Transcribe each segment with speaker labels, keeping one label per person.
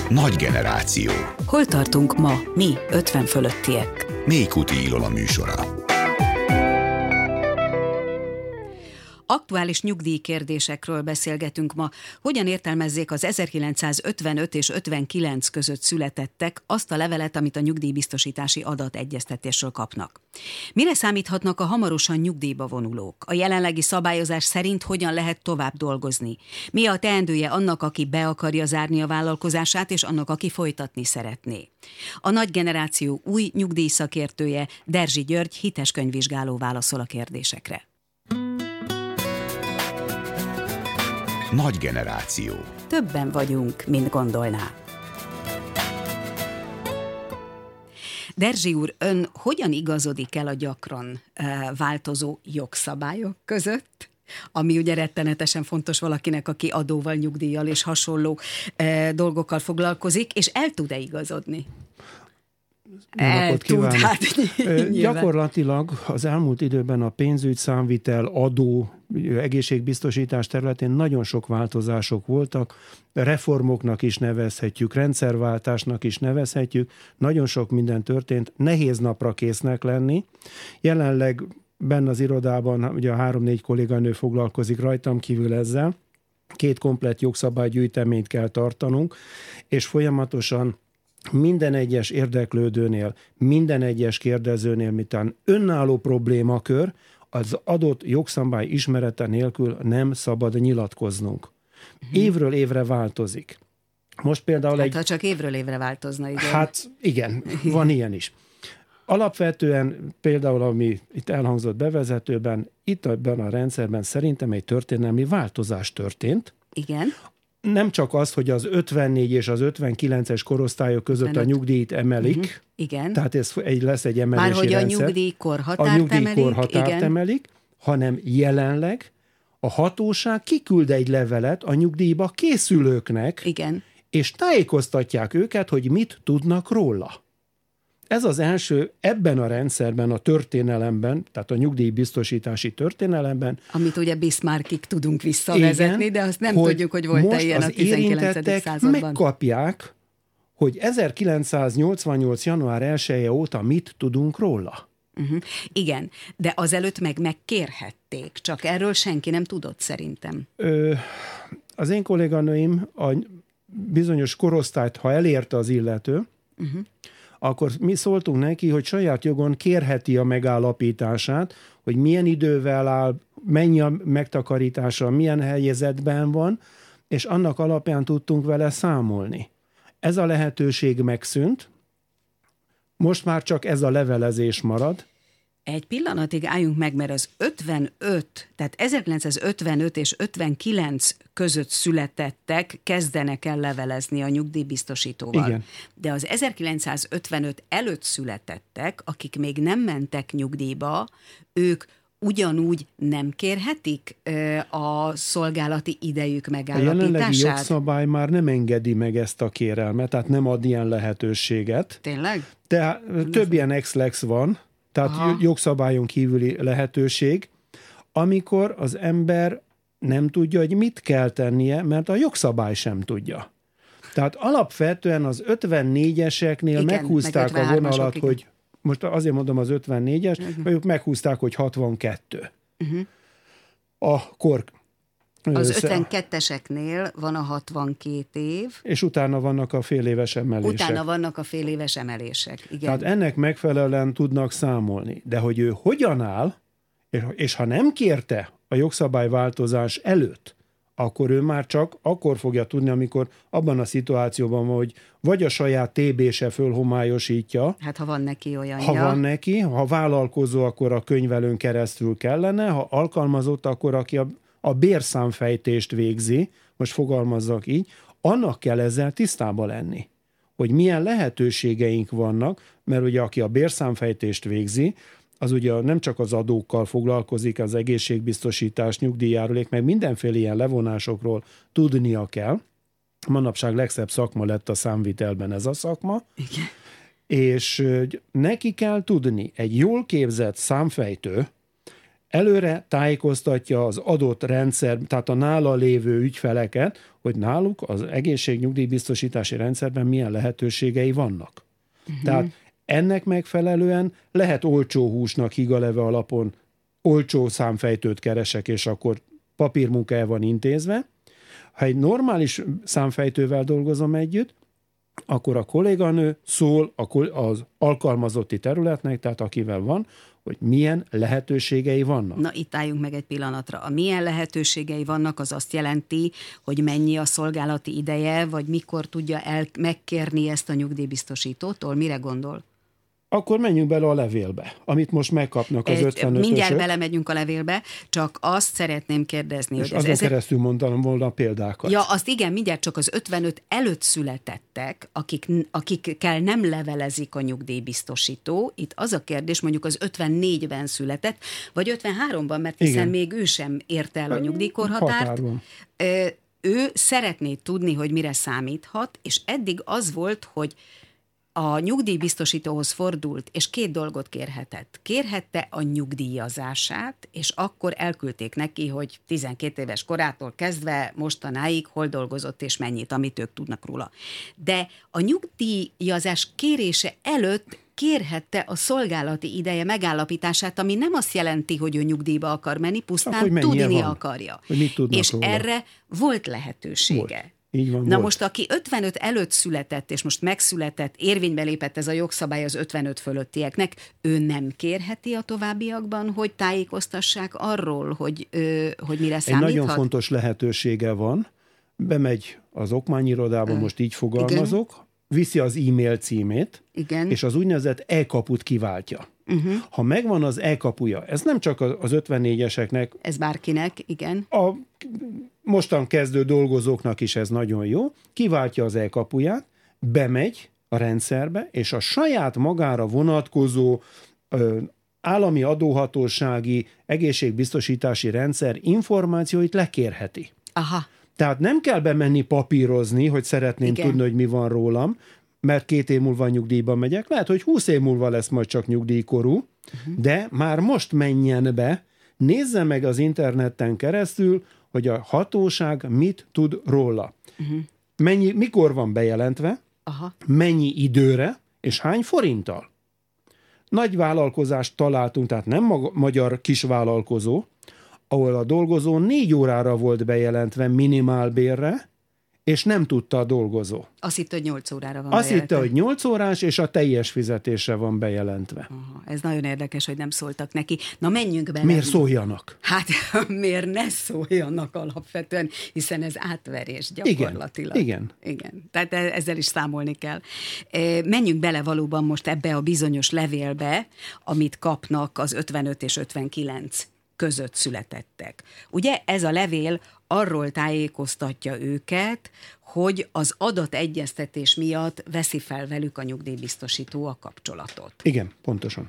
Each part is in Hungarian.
Speaker 1: Nagy generáció.
Speaker 2: Hol tartunk ma, mi 50 fölöttiek?
Speaker 1: Mélykuti Ilona műsora.
Speaker 2: Aktuális nyugdíjkérdésekről beszélgetünk ma. Hogyan értelmezzék az 1955 és 59 között születettek azt a levelet, amit a nyugdíjbiztosítási adategyeztetésről kapnak? Mire számíthatnak a hamarosan nyugdíjba vonulók? A jelenlegi szabályozás szerint hogyan lehet tovább dolgozni? Mi a teendője annak, aki be akarja zárni a vállalkozását, és annak, aki folytatni szeretné? A nagy generáció új nyugdíjszakértője, Derzsi György hites könyvvizsgáló válaszol a kérdésekre.
Speaker 1: Nagy generáció.
Speaker 2: Többen vagyunk, mint gondolná. Derzsi úr, ön hogyan igazodik el a gyakran változó jogszabályok között? Ami ugye rettenetesen fontos valakinek, aki adóval, nyugdíjjal és hasonló dolgokkal foglalkozik, és el tud-e igazodni?
Speaker 3: Gyakorlatilag az elmúlt időben a pénzügy, számvitel, adó, egészségbiztosítás területén nagyon sok változások voltak, reformoknak is nevezhetjük, rendszerváltásnak is nevezhetjük, nagyon sok minden történt, nehéz napra késznek lenni. Jelenleg benne az irodában ugye a 3-4 kolléganő foglalkozik rajtam kívül ezzel, 2 komplett jogszabálygyűjteményt kell tartanunk, és folyamatosan minden egyes érdeklődőnél, minden egyes kérdezőnél, miután önálló problémakör, az adott jogszabály ismerete nélkül nem szabad nyilatkoznunk. Évről évre változik. Most például
Speaker 2: ha csak évről évre változna, igen.
Speaker 3: Hát igen, van ilyen is. Alapvetően például, ami itt elhangzott bevezetőben, itt ebben a rendszerben szerintem egy történelmi változás történt.
Speaker 2: Igen.
Speaker 3: Nem csak az, hogy az 54 és az 59-es korosztályok között 55. a nyugdíjt emelik.
Speaker 2: Igen.
Speaker 3: Tehát ez lesz egy emelési
Speaker 2: rendszer. Már hogy
Speaker 3: rendszer.
Speaker 2: A nyugdíjkorhatárt
Speaker 3: emelik, hanem jelenleg a hatóság kiküld egy levelet a nyugdíjba készülőknek,
Speaker 2: igen,
Speaker 3: és tájékoztatják őket, hogy mit tudnak róla. Ez az első ebben a rendszerben, a történelemben, tehát a nyugdíjbiztosítási történelemben.
Speaker 2: Amit ugye Bismarckig tudunk visszavezetni, igen, de azt nem tudjuk, hogy volt-e ilyen a 19. században.
Speaker 3: Megkapják, hogy 1988. január 1-e óta mit tudunk róla.
Speaker 2: Igen, de azelőtt megkérhették, csak erről senki nem tudott szerintem.
Speaker 3: Az én kolléganőim a bizonyos korosztályt, ha elérte az illető, akkor mi szóltunk neki, hogy saját jogon kérheti a megállapítását, hogy milyen idővel áll, mennyi a megtakarítása, milyen helyzetben van, és annak alapján tudtunk vele számolni. Ez a lehetőség megszűnt, most már csak ez a levelezés marad.
Speaker 2: Egy pillanatig álljunk meg, mert az 55, tehát 1955 és 59 között születettek kezdenek el levelezni a nyugdíjbiztosítóval.
Speaker 3: Igen.
Speaker 2: De az 1955 előtt születettek, akik még nem mentek nyugdíjba, ők ugyanúgy nem kérhetik a szolgálati idejük megállapítását?
Speaker 3: A jelenlegi jogszabály már nem engedi meg ezt a kérelmet, tehát nem ad ilyen lehetőséget.
Speaker 2: Tényleg?
Speaker 3: De több ilyen ex-lex van, tehát jogszabályon kívüli lehetőség, amikor az ember nem tudja, hogy mit kell tennie, mert a jogszabály sem tudja. Tehát alapvetően az 54-eseknél meghúzták a vonalat, hogy most azért mondom az 54-es, vagy ők meghúzták, hogy 62. A kor...
Speaker 2: Az 52-eseknél van a 62 év.
Speaker 3: És utána vannak a féléves emelések.
Speaker 2: Utána vannak a féléves emelések, igen.
Speaker 3: Tehát ennek megfelelően tudnak számolni. De hogy ő hogyan áll, és ha nem kérte a jogszabályváltozás előtt, akkor ő már csak akkor fogja tudni, amikor abban a szituációban van, hogy vagy a saját TB-se fölhomályosítja.
Speaker 2: Hát ha van neki olyanja.
Speaker 3: Ha van neki, ha vállalkozó, akkor a könyvelőn keresztül kellene, ha alkalmazott, akkor aki a bérszámfejtést végzi, most fogalmazzak így, annak kell ezzel tisztában lenni, hogy milyen lehetőségeink vannak, mert ugye aki a bérszámfejtést végzi, az ugye nem csak az adókkal foglalkozik, az egészségbiztosítás, nyugdíjjárulék, meg mindenféle ilyen levonásokról tudnia kell. Manapság legszebb szakma lett a számvitelben ez a szakma.
Speaker 2: Igen.
Speaker 3: És neki kell tudni, egy jól képzett számfejtő előre tájékoztatja az adott rendszer, tehát a nála lévő ügyfeleket, hogy náluk az egészségnyugdíjbiztosítási rendszerben milyen lehetőségei vannak. Tehát ennek megfelelően lehet olcsó húsnak higaleve alapon olcsó számfejtőt keresek, és akkor papírmunka el van intézve. Ha egy normális számfejtővel dolgozom együtt, akkor a kolléganő szól az alkalmazotti területnek, tehát akivel van, hogy milyen lehetőségei vannak.
Speaker 2: Na, itt álljunk meg egy pillanatra. A milyen lehetőségei vannak, az azt jelenti, hogy mennyi a szolgálati ideje, vagy mikor tudja megkérni ezt a nyugdíjbiztosítótól? Mire gondol?
Speaker 3: Akkor menjünk bele a levélbe, amit most megkapnak az 55-ösök.
Speaker 2: Mindjárt belemegyünk a levélbe, csak azt szeretném kérdezni,
Speaker 3: és
Speaker 2: hogy
Speaker 3: azon keresztül mondtam volna a példákat.
Speaker 2: Ja, azt igen, mindjárt, csak az 55 előtt születettek, akikkel nem levelezik a nyugdíjbiztosító. Itt az a kérdés, mondjuk az 54-ben született, vagy 53-ban, mert hiszen még ő sem érte el a nyugdíjkorhatárt.
Speaker 3: Határban.
Speaker 2: Ő szeretné tudni, hogy mire számíthat, és eddig az volt, hogy a nyugdíjbiztosítóhoz fordult, és 2 dolgot kérhetett. Kérhette a nyugdíjazását, és akkor elküldték neki, hogy 12 éves korától kezdve mostanáig hol dolgozott és mennyit, amit ők tudnak róla. De a nyugdíjazás kérése előtt kérhette a szolgálati ideje megállapítását, ami nem azt jelenti, hogy ő nyugdíjba akar menni, pusztán tudni akarja. És róla. Erre volt lehetősége.
Speaker 3: Volt. Így van,
Speaker 2: Na
Speaker 3: volt.
Speaker 2: most, aki 55 előtt született, és most megszületett, érvénybe lépett ez a jogszabály az 55 fölöttieknek, ő nem kérheti a továbbiakban, hogy tájékoztassák arról, hogy mire számíthat?
Speaker 3: Egy nagyon fontos lehetősége van, bemegy az okmányirodába, most így fogalmazok, igen. Viszi az e-mail címét, igen. És az úgynevezett e-kaput kiváltja. Ha megvan az e-kapuja, ez nem csak az 54-eseknek.
Speaker 2: Ez bárkinek, igen.
Speaker 3: A mostan kezdő dolgozóknak is ez nagyon jó. Kiváltja az e-kapuját, bemegy a rendszerbe, és a saját magára vonatkozó állami adóhatósági egészségbiztosítási rendszer információit lekérheti.
Speaker 2: Aha.
Speaker 3: Tehát nem kell bemenni papírozni, hogy szeretném tudni, hogy mi van rólam, mert 2 év múlva nyugdíjba megyek. Lehet, hogy 20 év múlva lesz majd csak nyugdíjkorú, de már most menjen be, nézze meg az interneten keresztül, hogy a hatóság mit tud róla. Mikor van bejelentve, mennyi időre, és hány forinttal. Nagy vállalkozást találtunk, tehát nem magyar kisvállalkozó, ahol a dolgozó 4 órára volt bejelentve minimálbérre, és nem tudta a dolgozó.
Speaker 2: Azt hitte, hogy 8 órára van
Speaker 3: bejelentve. Azt hitte, hogy 8 órás, és a teljes fizetésre van bejelentve.
Speaker 2: Ez nagyon érdekes, hogy nem szóltak neki. Na, menjünk bele.
Speaker 3: Miért szóljanak?
Speaker 2: Hát, miért ne szóljanak alapvetően, hiszen ez átverés gyakorlatilag.
Speaker 3: Igen.
Speaker 2: Tehát ezzel is számolni kell. Menjünk bele valóban most ebbe a bizonyos levélbe, amit kapnak az 55 és 59 között születettek. Ugye ez a levél arról tájékoztatja őket, hogy az adategyeztetés miatt veszi fel velük a nyugdíjbiztosító a kapcsolatot.
Speaker 3: Igen, pontosan.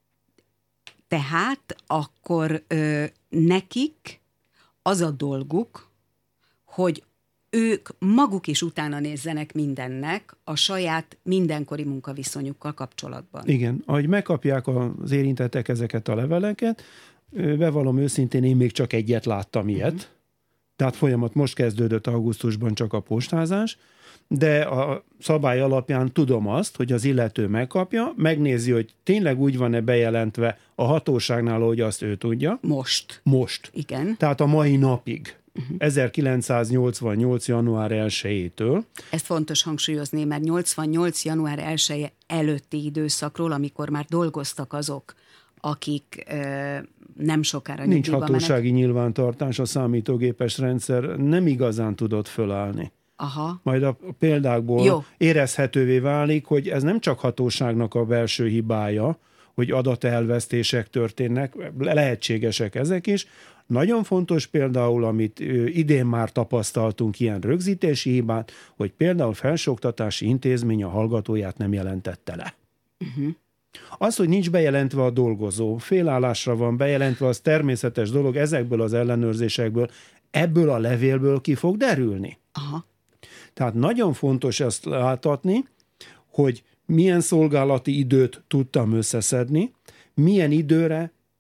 Speaker 2: Tehát akkor nekik az a dolguk, hogy ők maguk is utána nézzenek mindennek a saját mindenkori munkaviszonyukkal kapcsolatban.
Speaker 3: Igen, ahogy megkapják az érintettek ezeket a leveleket, bevallom őszintén, én még csak egyet láttam ilyet. Tehát folyamat most kezdődött augusztusban csak a postázás, de a szabály alapján tudom azt, hogy az illető megkapja, megnézi, hogy tényleg úgy van-e bejelentve a hatóságnál, hogy azt ő tudja. Most.
Speaker 2: Igen.
Speaker 3: Tehát a mai napig. 1988. január 1-től.
Speaker 2: Ezt fontos hangsúlyozni, mert 88. január 1 előtti időszakról, amikor már dolgoztak azok, akik nem sokára
Speaker 3: nincs hatósági nyilvántartás, a számítógépes rendszer nem igazán tudott fölállni.
Speaker 2: Aha.
Speaker 3: Majd a példákból érezhetővé válik, hogy ez nem csak hatóságnak a belső hibája, hogy adatelvesztések történnek, lehetségesek ezek is. Nagyon fontos például, amit idén már tapasztaltunk, ilyen rögzítési hibát, hogy például felsőoktatási intézmény a hallgatóját nem jelentette le. Az, hogy nincs bejelentve a dolgozó, félállásra van bejelentve, az természetes dolog, ezekből az ellenőrzésekből, ebből a levélből ki fog derülni.
Speaker 2: Aha.
Speaker 3: Tehát nagyon fontos ezt láthatni, hogy milyen szolgálati időt tudtam összeszedni, milyen időre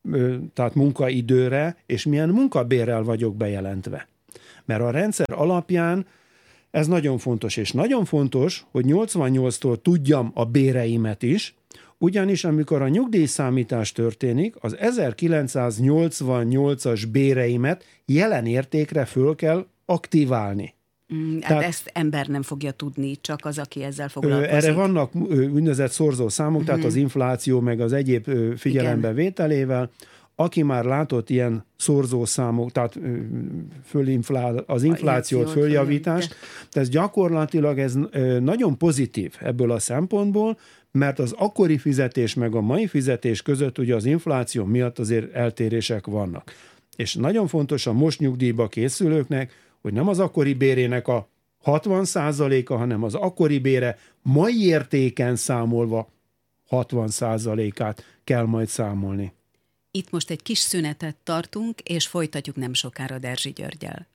Speaker 3: tehát munkaidőre, és milyen munkabérrel vagyok bejelentve. Mert a rendszer alapján ez nagyon fontos, és nagyon fontos, hogy 88-tól tudjam a béreimet is, ugyanis amikor a nyugdíjszámítás történik, az 1988-as béreimet jelen értékre föl kell aktiválni.
Speaker 2: Tehát ezt ember nem fogja tudni, csak az, aki ezzel foglalkozik.
Speaker 3: Erre vannak úgynevezett szorzószámok, tehát az infláció meg az egyéb figyelembevételével. Aki már látott ilyen szorzószámok, tehát az inflációt, följavítást, ez gyakorlatilag ez nagyon pozitív ebből a szempontból, mert az akkori fizetés meg a mai fizetés között ugye az infláció miatt azért eltérések vannak. És nagyon fontos a most nyugdíjba készülőknek, hogy nem az akkori bérének a 60%-a, hanem az akkori bére mai értéken számolva 60%-át kell majd számolni.
Speaker 2: Itt most egy kis szünetet tartunk, és folytatjuk nem sokára Derzsi Györggyel.